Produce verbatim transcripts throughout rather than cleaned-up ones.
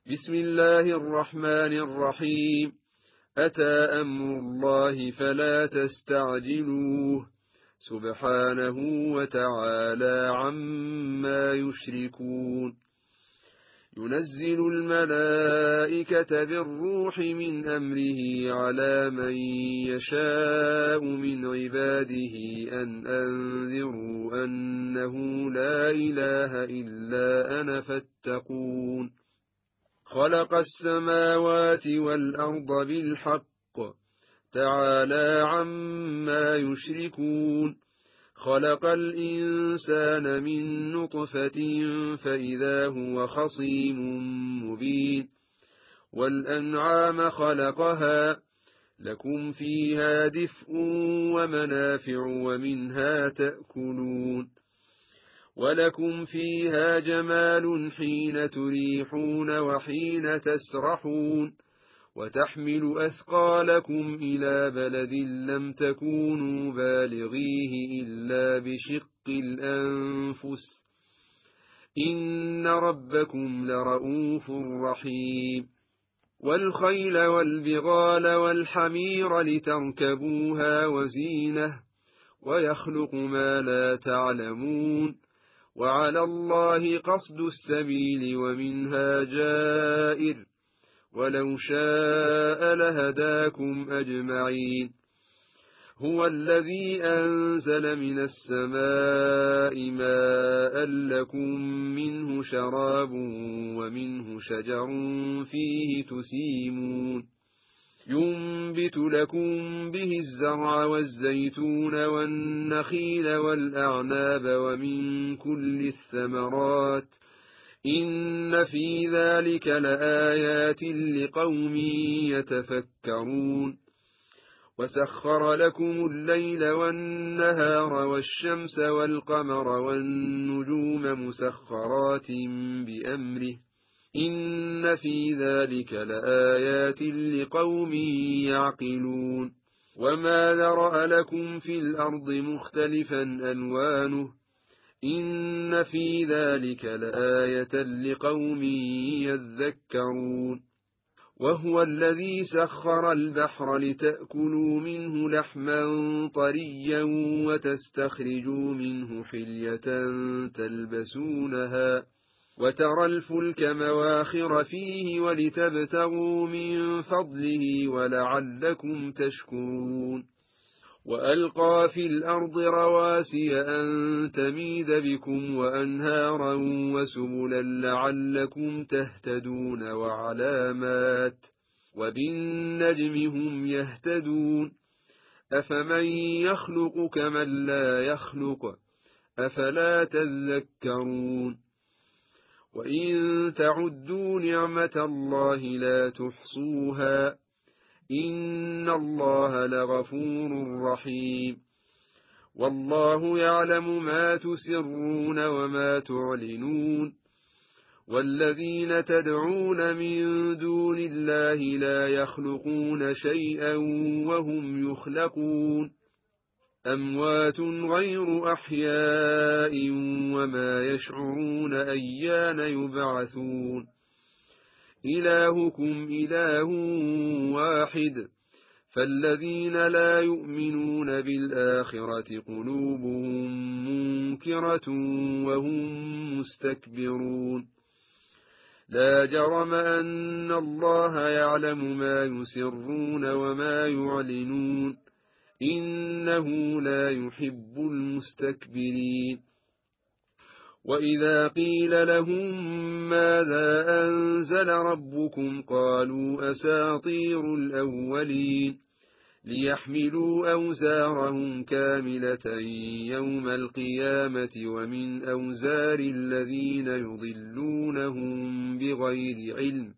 بسم الله الرحمن الرحيم. أتى أمر الله فلا تستعجلوه سبحانه وتعالى عما يشركون. ينزل الملائكة بالروح من أمره على من يشاء من عباده أن أنذروا أنه لا إله إلا أنا فاتقون. خلق السماوات والأرض بالحق تعالى عما يشركون. خلق الإنسان من نطفة فإذا هو خصيم مبين. والأنعام خلقها لكم فيها دفء ومنافع ومنها تأكلون. ولكم فيها جمال حين تريحون وحين تسرحون. وتحمل أثقالكم إلى بلد لم تكونوا بالغيه إلا بشق الأنفس إن ربكم لرؤوف رحيم. والخيل والبغال والحمير لتركبوها وزينة ويخلق ما لا تعلمون. وعلى الله قصد السبيل ومنها جائر ولو شاء لهداكم أجمعين. هو الذي أنزل من السماء ماء لكم منه شراب ومنه شجر فيه تسيمون. ينبت لكم به الزرع والزيتون والنخيل والأعناب ومن كل الثمرات إن في ذلك لآيات لقوم يتفكرون. وسخر لكم الليل والنهار والشمس والقمر والنجوم مسخرات بأمره إن في ذلك لآيات لقوم يعقلون. وما ذرأ لكم في الأرض مختلفا ألوانه إن في ذلك لآية لقوم يذكرون. وهو الذي سخر البحر لتأكلوا منه لحما طريا وتستخرجوا منه حلية تلبسونها وترى الفلك مواخر فيه ولتبتغوا من فضله ولعلكم تشكرون. وألقى في الأرض رواسي أن تميد بكم وأنهارا وسبلا لعلكم تهتدون وعلامات وبالنجم هم يهتدون. أفمن يخلق كمن لا يخلق أفلا تذكرون. وإن تعدوا نعمة الله لا تحصوها إن الله لغفور رحيم. والله يعلم ما تسرون وما تعلنون. والذين تدعون من دون الله لا يخلقون شيئا وهم يخلقون. أموات غير أحياء وما يشعرون أيان يبعثون. إلهكم إله واحد فالذين لا يؤمنون بالآخرة قلوبهم منكرة وهم مستكبرون. لا جرم أن الله يعلم ما يسرون وما يعلنون إنه لا يحب المستكبرين. وإذا قيل لهم ماذا أنزل ربكم قالوا أساطير الأولين ليحملوا أوزارهم كاملة يوم القيامة ومن أوزار الذين يضلونهم بغير علم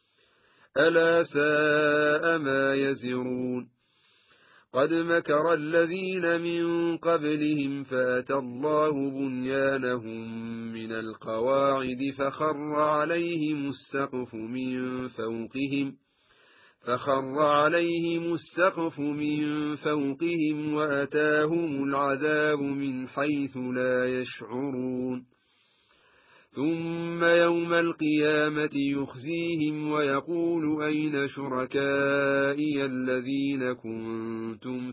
ألا ساء ما يزرون. قد مكر الذين من قبلهم فأتى الله بنيانهم من القواعد فخر عليهم السقف من فوقهم فخر عليهم السقف من فوقهم وأتاهم العذاب من حيث لا يشعرون. ثم يوم القيامة يخزيهم ويقول أين شركائي الذين كنتم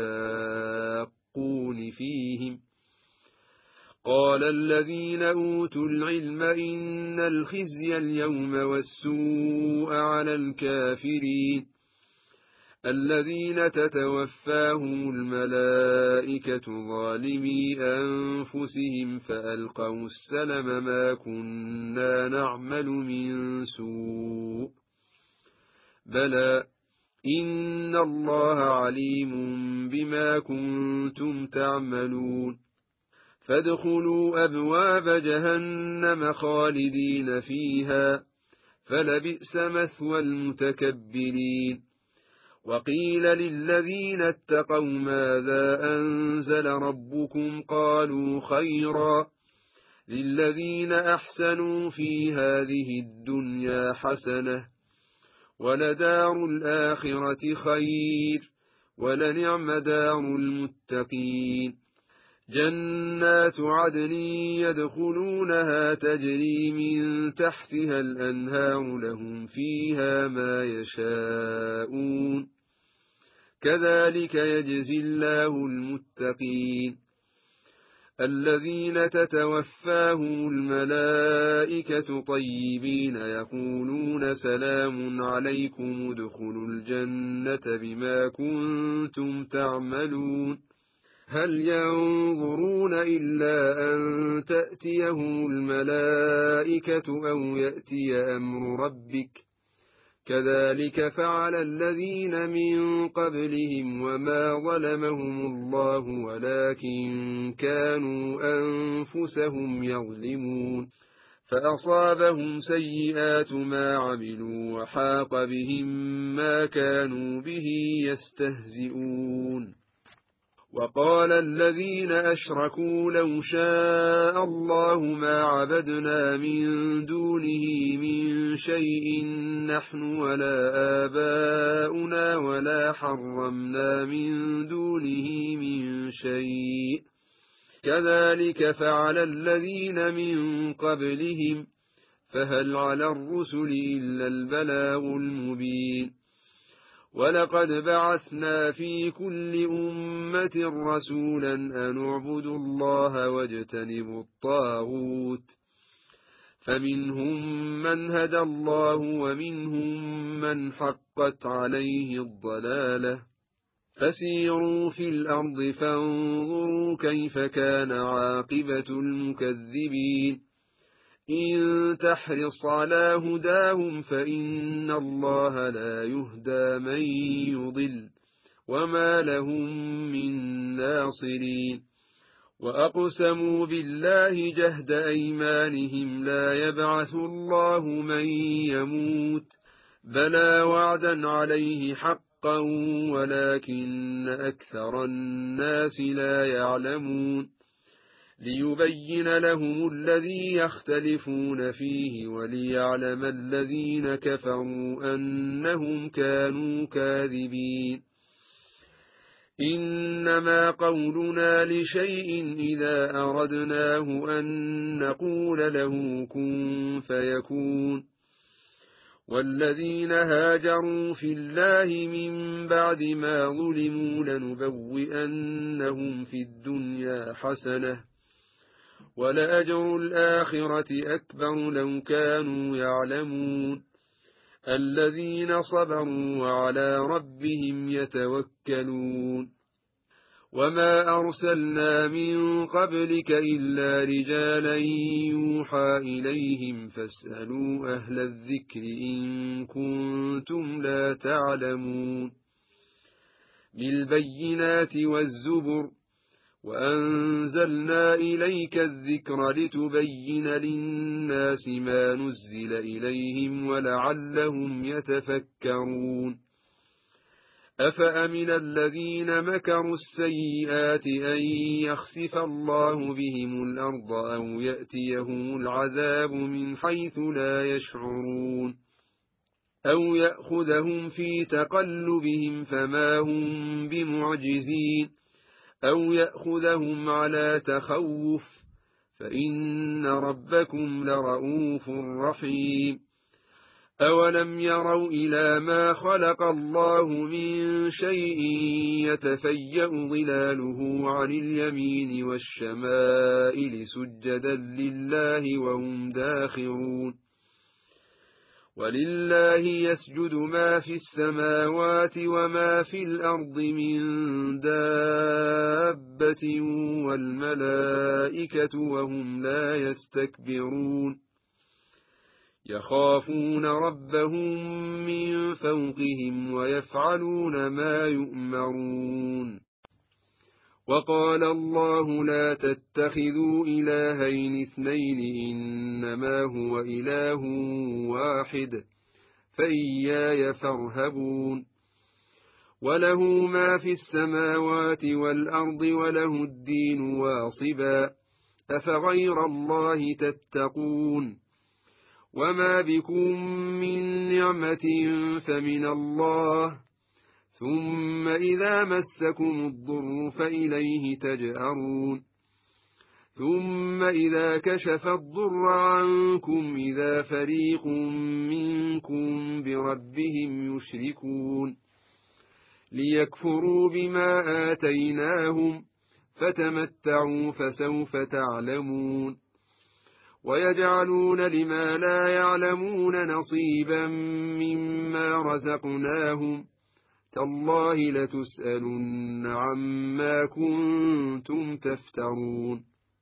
تشاقون فيهم قال الذين أوتوا العلم إن الخزي اليوم والسوء على الكافرين الذين تتوفاهم الملائكة ظالمي أنفسهم فألقوا السلم ما كنا نعمل من سوء بلى إن الله عليم بما كنتم تعملون فادخلوا أبواب جهنم خالدين فيها فلبئس مثوى المتكبرين وقيل للذين اتقوا ماذا أنزل ربكم قالوا خيرا للذين أحسنوا في هذه الدنيا حسنة ولدار الآخرة خير ولنعم دار المتقين جنات عدن يدخلونها تجري من تحتها الأنهار لهم فيها ما يشاءون كذلك يجزي الله المتقين الذين تتوفاهم الملائكة طيبين يقولون سلام عليكم ادخلوا الجنة بما كنتم تعملون هل ينظرون إلا أن تأتيهم الملائكة أو يأتي أمر ربك كذلك فعل الذين من قبلهم وما ظلمهم الله ولكن كانوا أنفسهم يظلمون فأصابهم سيئات ما عملوا وحاق بهم ما كانوا به يستهزئون وقال الذين أشركوا لو شاء الله ما عبدنا من دونه من شيء نحن ولا آباؤنا ولا حرمنا من دونه من شيء كذلك فعل الذين من قبلهم فهل على الرسل إلا البلاغ المبين ولقد بعثنا في كل أمة رسولا أن اعبدوا الله واجتنبوا الطاغوت فمنهم من هدى الله ومنهم من حقت عليه الضلالة فسيروا في الأرض فانظروا كيف كان عاقبة المكذبين إن تحرص على هداهم فإن الله لا يهدى من يضل وما لهم من ناصرين وأقسموا بالله جهد أيمانهم لا يبعث الله من يموت بلى وعدا عليه حقا ولكن أكثر الناس لا يعلمون ليبين لهم الذي يختلفون فيه وليعلم الذين كفروا أنهم كانوا كاذبين إنما قولنا لشيء إذا أردناه أن نقول له كن فيكون والذين هاجروا في الله من بعد ما ظلموا لنبوئنهم في الدنيا حسنة ولأجر الآخرة أكبر لو كانوا يعلمون الذين صبروا وعلى ربهم يتوكلون وما أرسلنا من قبلك إلا رجالا يوحى إليهم فاسألوا أهل الذكر إن كنتم لا تعلمون بالبينات والزبر وأنزلنا إليك الذكر لتبين للناس ما نزل إليهم ولعلهم يتفكرون أفأمن الذين مكروا السيئات أن يخسف الله بهم الأرض أو يأتيهم العذاب من حيث لا يشعرون أو يأخذهم في تقلبهم فما هم بمعجزين أو يأخذهم على تخوف فإن ربكم لرؤوف رحيم. أولم يروا إلى ما خلق الله من شيء يتفيأ ظلاله عن اليمين والشمائل سجدا لله وهم داخرون. ولله يسجد ما في السماوات وما في الأرض من دابة والملائكة وهم لا يستكبرون يخافون ربهم من فوقهم ويفعلون ما يؤمرون. وقال الله لا تتخذوا إلهين اثنين إنما هو إله واحد فإياي فارهبون. وله ما في السماوات والأرض وله الدين واصبا أفغير الله تتقون. وما بكم من نعمة فمن الله ثم إذا مسكم الضر فإليه تجأرون. ثم إذا كشف الضر عنكم إذا فريق منكم بربهم يشركون ليكفروا بما آتيناهم فتمتعوا فسوف تعلمون. ويجعلون لما لا يعلمون نصيبا مما رزقناهم تالله لتسألن عما كنتم تفترون.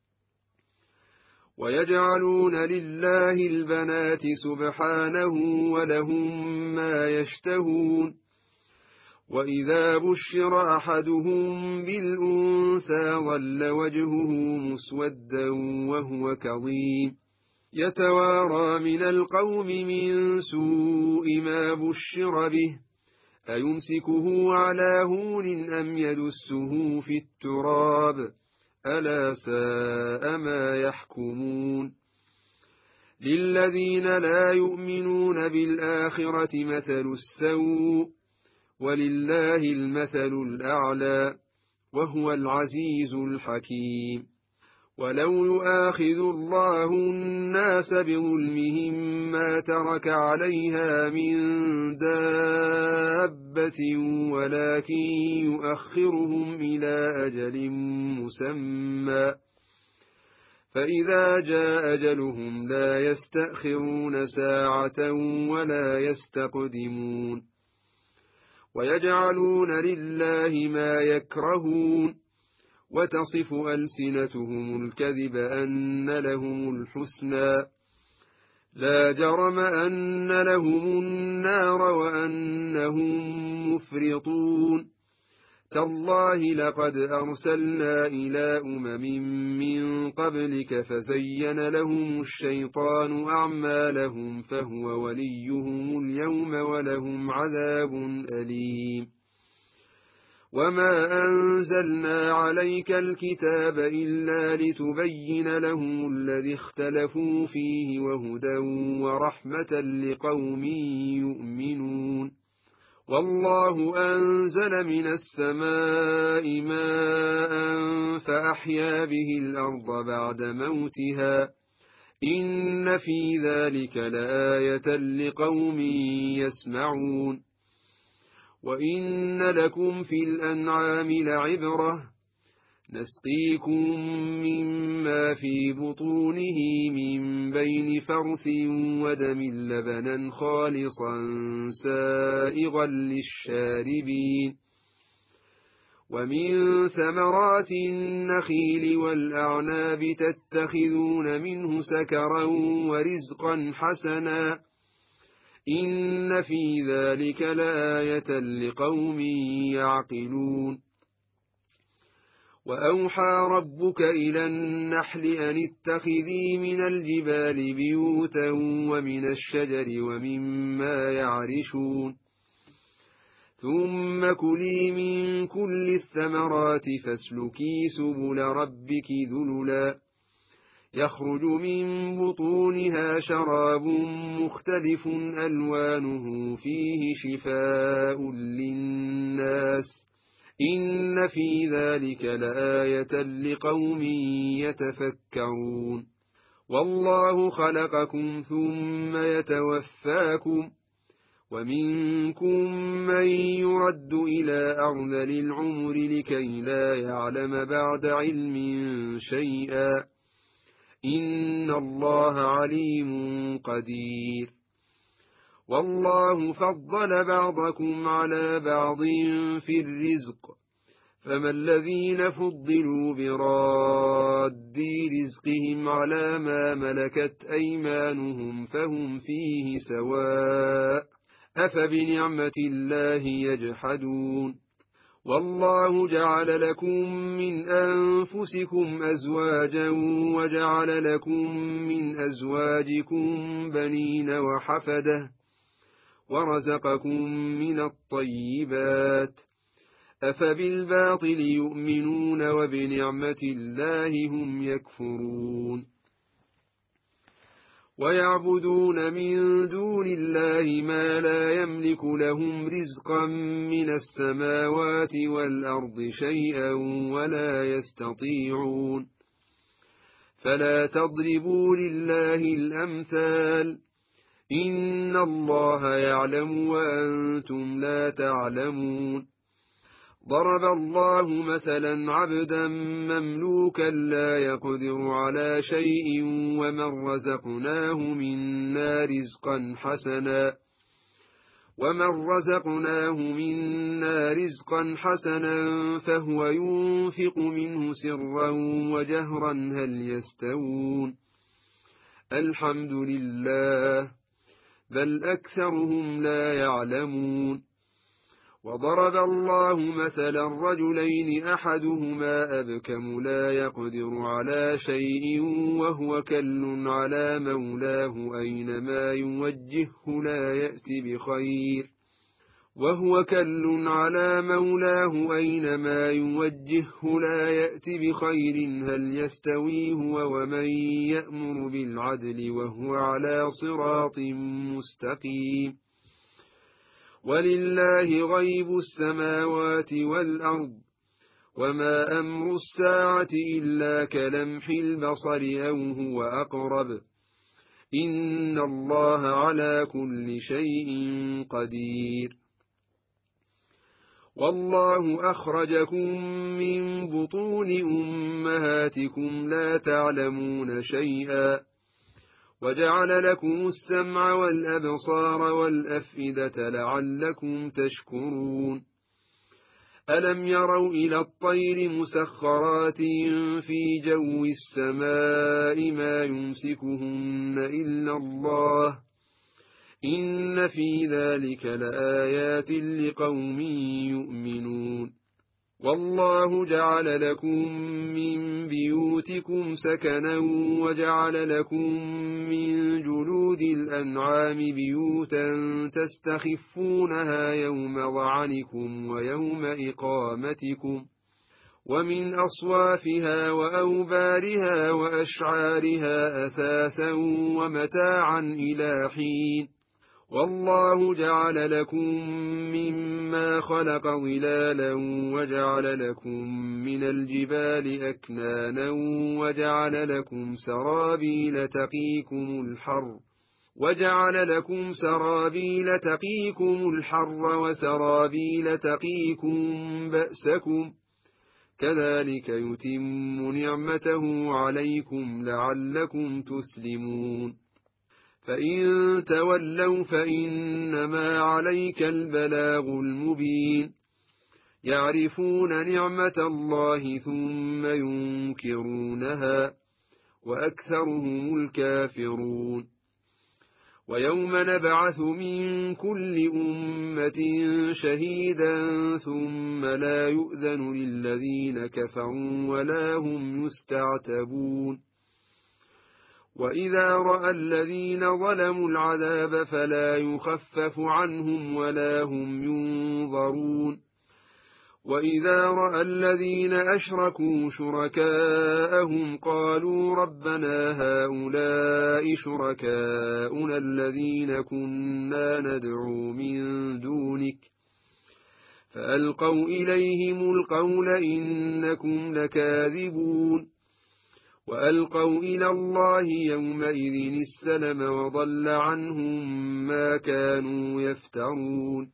ويجعلون لله البنات سبحانه ولهم ما يشتهون. وإذا بشر أحدهم بالأنثى ظل وجهه مسودا وهو كظيم يتوارى من القوم من سوء ما بشر به أيمسكه على هون أم يدسه في التراب ألا ساء ما يحكمون. للذين لا يؤمنون بالآخرة مثل السوء ولله المثل الأعلى وهو العزيز الحكيم. ولو يؤاخذ الله الناس بظلمهم ما ترك عليها من دابة ولكن يؤخرهم إلى أجل مسمى فإذا جاء أجلهم لا يستأخرون ساعة ولا يستقدمون. ويجعلون لله ما يكرهون وتصف ألسنتهم الكذب أن لهم الحسنى لا جرم أن لهم النار وأنهم مفرطون. تالله لقد أرسلنا إلى أمم من قبلك فزين لهم الشيطان أعمالهم فهو وليهم اليوم ولهم عذاب أليم. وما أنزلنا عليك الكتاب إلا لتبين لهم الذي اختلفوا فيه وهدى ورحمة لقوم يؤمنون. والله أنزل من السماء ماء فأحيا به الأرض بعد موتها إن في ذلك لآية لقوم يسمعون. وإن لكم في الأنعام لعبرة نسقيكم مما في بطونه من بين فرث ودم لبنا خالصا سائغا للشاربين. ومن ثمرات النخيل والأعناب تتخذون منه سكرا ورزقا حسنا إن في ذلك لآية لقوم يعقلون. وأوحى ربك إلى النحل أن اتخذي من الجبال بيوتا ومن الشجر ومما يعرشون ثم كلي من كل الثمرات فاسلكي سبل ربك ذللا يخرج من بطونها شراب مختلف ألوانه فيه شفاء للناس إن في ذلك لآية لقوم يتفكرون. والله خلقكم ثم يتوفاكم، ومنكم من يرد إلى أرذل العمر لكي لا يعلم بعد علم شيئا، إن الله عليم قدير. والله فضل بعضكم على بعض في الرزق، فما الذين فضلوا براد رزقهم على ما ملكت أيمانهم فهم فيه سواء، أفبنعمة الله يجحدون. والله جعل لكم من أنفسكم أزواجا وجعل لكم من أزواجكم بنين وحفدة ورزقكم من الطيبات، أفبالباطل يؤمنون وبنعمة الله هم يكفرون. ويعبدون من دون الله ما لا يملك لهم رزقا من السماوات والأرض شيئا ولا يستطيعون، فلا تضربوا لله الأمثال، إن الله يعلم وأنتم لا تعلمون. ضرب الله مثلا عبدا مملوكا لا يقدر على شيء ومن رزقناه منا رزقا حسنا ومن رزقناه منا رزقا حسنا فهو ينفق منه سرا وجهرا هل يستوون؟ الحمد لله، بل أكثرهم لا يعلمون. وضرب الله مثلا رجلين أحدهما أبكم لا يقدر على شيء وهو كل على مولاه أينما يوجهه لا يأتي بخير وهو كل على مولاه أينما يوجهه لا يأتي بخير هل يستوي هو ومن يأمر بالعدل وهو على صراط مستقيم. ولله غيب السماوات والأرض، وما أمر الساعة إلا كلمح البصر أو هو أقرب، إن الله على كل شيء قدير. والله أخرجكم من بطون أمهاتكم لا تعلمون شيئا، وجعل لكم السمع والأبصار والأفئدة لعلكم تشكرون. ألم يروا إلى الطير مسخرات في جو السماء ما يمسكهن إلا الله، إن في ذلك لآيات لقوم يؤمنون. والله جعل لكم من بيوتكم سكنا وجعل لكم من جلود الأنعام بيوتا تستخفونها يوم ظعنكم ويوم إقامتكم، ومن أصوافها وأوبارها وأشعارها أثاثا ومتاعا إلى حين. والله جعل لكم مما خلق ظلالا وجعل لكم من الجبال أكنانا وجعل لكم سرابيل تقيكم الحر وجعل لكم سرابيل تقيكم الحر وسرابيل تقيكم بأسكم، كذلك يتم نعمته عليكم لعلكم تسلمون. فإن تولوا فإنما عليك البلاغ المبين، يعرفون نعمة الله ثم ينكرونها وأكثرهم الكافرون. ويوم نبعث من كل أمة شهيدا ثم لا يؤذن للذين كفروا ولا هم يستعتبون. وإذا رأى الذين ظلموا العذاب فلا يخفف عنهم ولا هم ينظرون. وإذا رأى الذين أشركوا شركاءهم قالوا ربنا هؤلاء شركاؤنا الذين كنا ندعو من دونك فألقوا إليهم القول إنكم لكاذبون وألقوا إلى الله يومئذ السلم وضل عنهم ما كانوا يفترون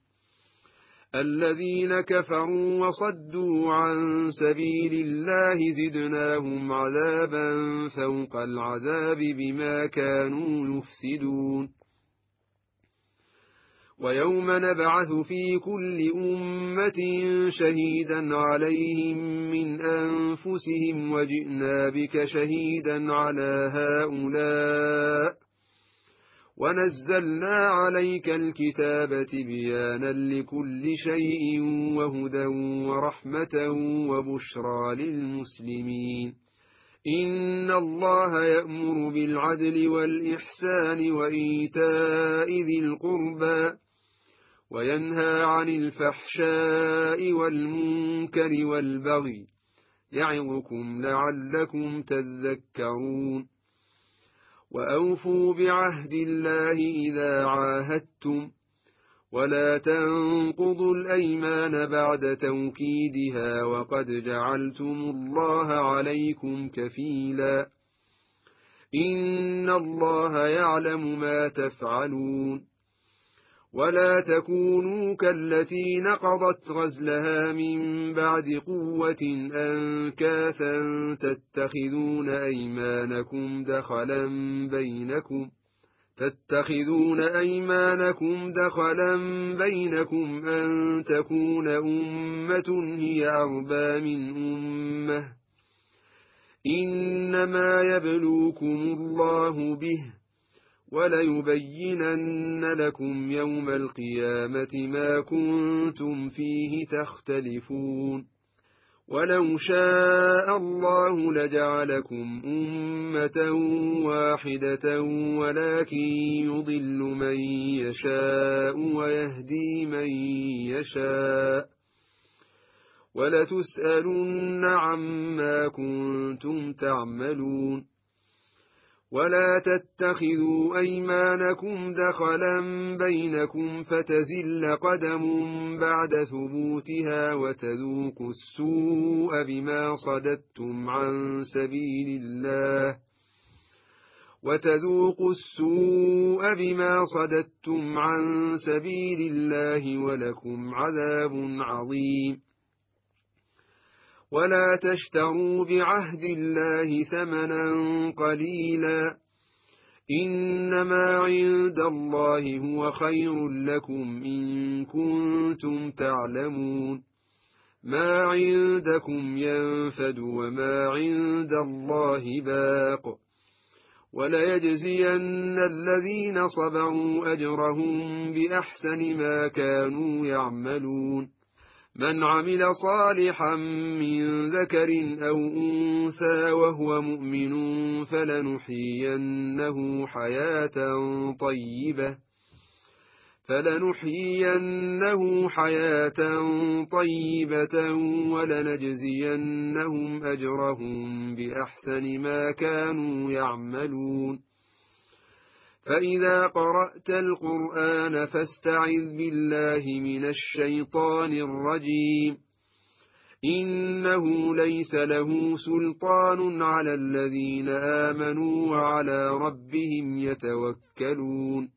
الذين كفروا وصدوا عن سبيل الله زدناهم عذابا فوق العذاب بما كانوا يفسدون ويوم نبعث في كل أمة شهيدا عليهم من أنفسهم وجئنا بك شهيدا على هؤلاء ونزلنا عليك الكتاب تبيانا لكل شيء وهدى ورحمة وبشرى للمسلمين إن الله يأمر بالعدل والإحسان وإيتاء ذي القربى وينهى عن الفحشاء والمنكر والبغي يعظكم لعلكم تذكرون وأوفوا بعهد الله إذا عاهدتم ولا تنقضوا الأيمان بعد توكيدها وقد جعلتم الله عليكم كفيلا إن الله يعلم ما تفعلون ولا تكونوا كالتي نقضت غزلها من بعد قوة أنكاثا تتخذون أيمانكم دخلا بينكم تتخذون أيمانكم دخلا بينكم أن تكون أمة هي أربى من أمة إنما يبلوكم الله به وليبينن لكم يوم القيامة ما كنتم فيه تختلفون ولو شاء الله لجعلكم أمة واحدة ولكن يضل من يشاء ويهدي من يشاء ولتسألن عما كنتم تعملون ولا تتخذوا أيمانكم دخلا بينكم فتزل قدم بعد ثبوتها وتذوقوا السوء بما صددتم عن سبيل الله وتذوقوا السوء بما صددتم عن سبيل الله ولكم عذاب عظيم ولا تشتروا بعهد الله ثمنا قليلا إنما عند الله هو خير لكم إن كنتم تعلمون ما عندكم ينفد وما عند الله باق وليجزين الذين صبروا أجرهم بأحسن ما كانوا يعملون من عمل صالحا من ذكر أو أنثى وهو مؤمن فلنحيينه حياة طيبة فلنحيينه حياة طيبة ولنجزينهم أجرهم بأحسن ما كانوا يعملون فإذا قرأت القرآن فاستعذ بالله من الشيطان الرجيم إنه ليس له سلطان على الذين آمنوا وعلى ربهم يتوكلون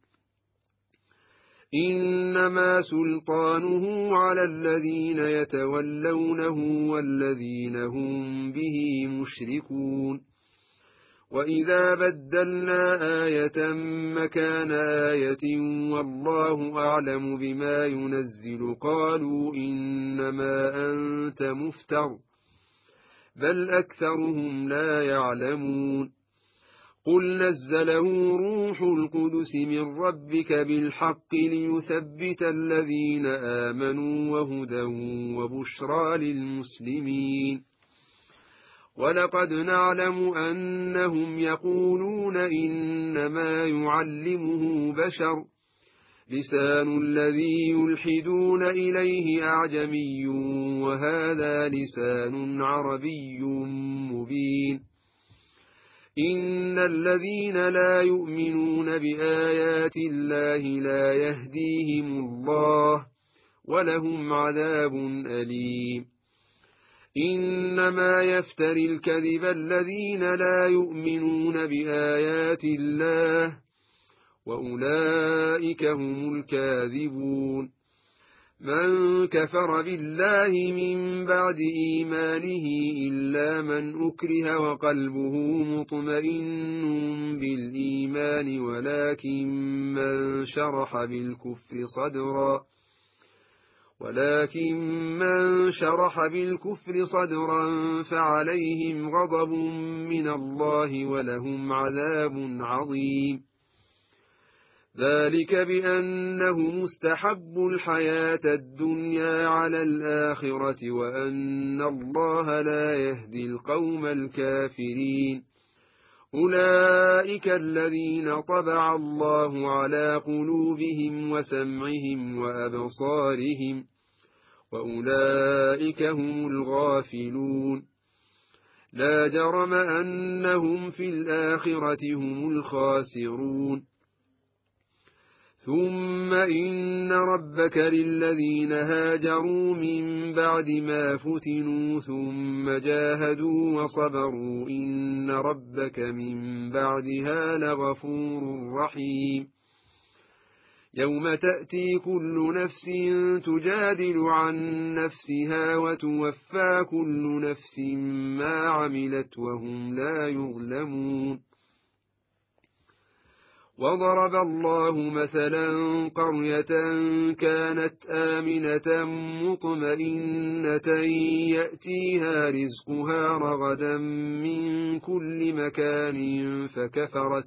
إنما سلطانه على الذين يتولونه والذين هم به مشركون وإذا بدلنا آية مكان آية والله أعلم بما ينزل قالوا إنما أنت مفتر بل أكثرهم لا يعلمون قل نزله روح القدس من ربك بالحق ليثبت الذين آمنوا وهدى وبشرى للمسلمين ولقد نعلم أنهم يقولون إنما يعلمه بشر لسان الذي يلحدون إليه أعجمي وهذا لسان عربي مبين إن الذين لا يؤمنون بآيات الله لا يهديهم الله ولهم عذاب أليم. إنما يفتري الكذب الذين لا يؤمنون بآيات الله، وأولئك هم الكاذبون. من كفر بالله من بعد إيمانه إلا من أكره وقلبه مطمئن بالإيمان، ولكن من شرح بالكفر صدرا ولكن من شرح بالكفر صدرا فعليهم غضب من الله ولهم عذاب عظيم. ذلك بأنه مستحب الحياة الدنيا على الآخرة، وأن الله لا يهدي القوم الكافرين. أولئك الذين طبع الله على قلوبهم وسمعهم وأبصارهم، وأولئك هم الغافلون. لا جرم أنهم في الآخرة هم الخاسرون. ثم إن ربك للذين هاجروا من بعد ما فتنوا ثم جاهدوا وصبروا إن ربك من بعدها لغفور رحيم. يوم تأتي كل نفس تجادل عن نفسها وتوفى كل نفس ما عملت وهم لا يظلمون. وضرب الله مثلا قرية كانت آمنة مطمئنة يأتيها رزقها رغدا من كل مكان فكفرت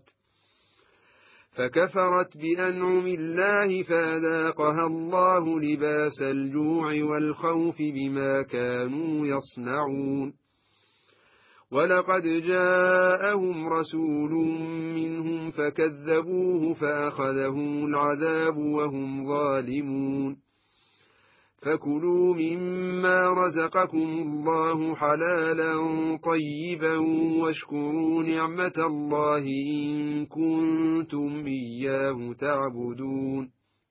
فكفرت بأنعم الله فأذاقها الله لباس الجوع والخوف بما كانوا يصنعون. ولقد جاءهم رسول منهم فكذبوه فأخذهم العذاب وهم ظالمون. فكلوا مما رزقكم الله حلالا طيبا واشكروا نعمة الله إن كنتم إياه تعبدون.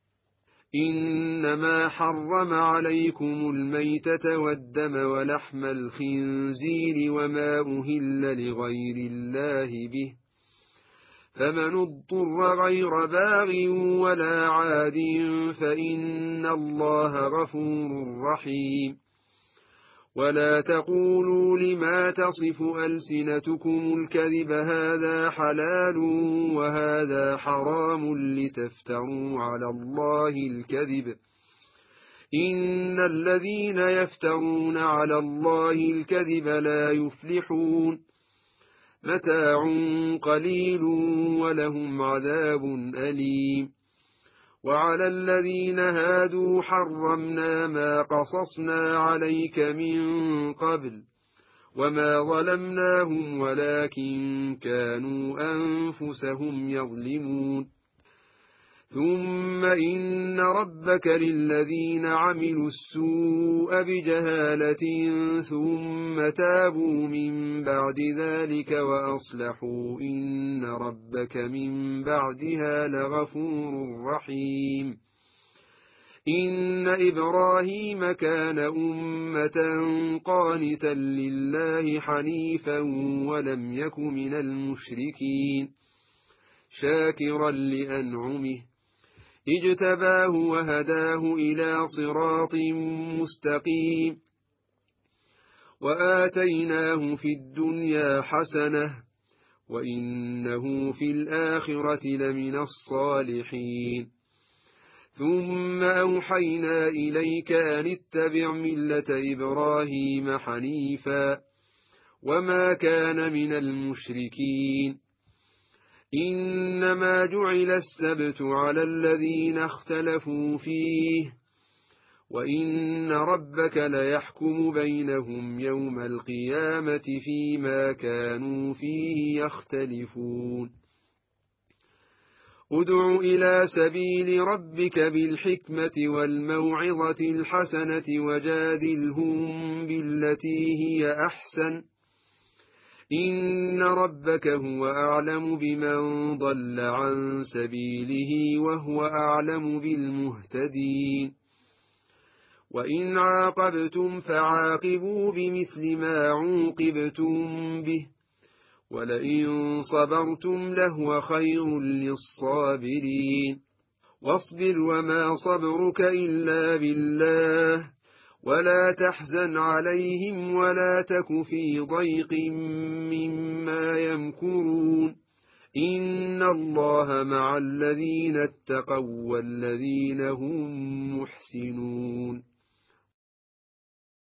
إنما حرم عليكم الميتة والدم ولحم الخنزير وما أهل لغير الله به، فمن اضطر غير باغ ولا عاد فإن الله غفور رحيم. ولا تقولوا لما تصف ألسنتكم الكذب هذا حلال وهذا حرام لتفتروا على الله الكذب. إن الذين يفترون على الله الكذب لا يفلحون. متاع قليل ولهم عذاب أليم. وعلى الذين هادوا حرمنا ما قصصنا عليك من قبل وما ظلمناهم ولكن كانوا أنفسهم يظلمون. ثم إن ربك للذين عملوا السوء بجهالة ثم تابوا من بعد ذلك وأصلحوا إن ربك من بعدها لغفور رحيم. إن إبراهيم كان أمة قانتا لله حنيفا ولم يك من المشركين، شاكرا لأنعمه اجتباه وهداه إلى صراط مستقيم. وآتيناه في الدنيا حسنة وإنه في الآخرة لمن الصالحين. ثم أوحينا إليك أن اتبع ملة إبراهيم حنيفا وما كان من المشركين. إنما جعل السبت على الذين اختلفوا فيه وإن ربك ليحكم بينهم يوم القيامة فيما كانوا فيه يختلفون. ادع إلى سبيل ربك بالحكمة والموعظة الحسنة وجادلهم بالتي هي أحسن إن ربك هو أعلم بمن ضل عن سبيله وهو أعلم بالمهتدين. وإن عاقبتم فعاقبوا بمثل ما عوقبتم به ولئن صبرتم لهو خير للصابرين واصبر وما صبرك إلا بالله ولا تحزن عليهم ولا تك في ضيق مما يمكرون إن الله مع الذين اتقوا والذين هم محسنون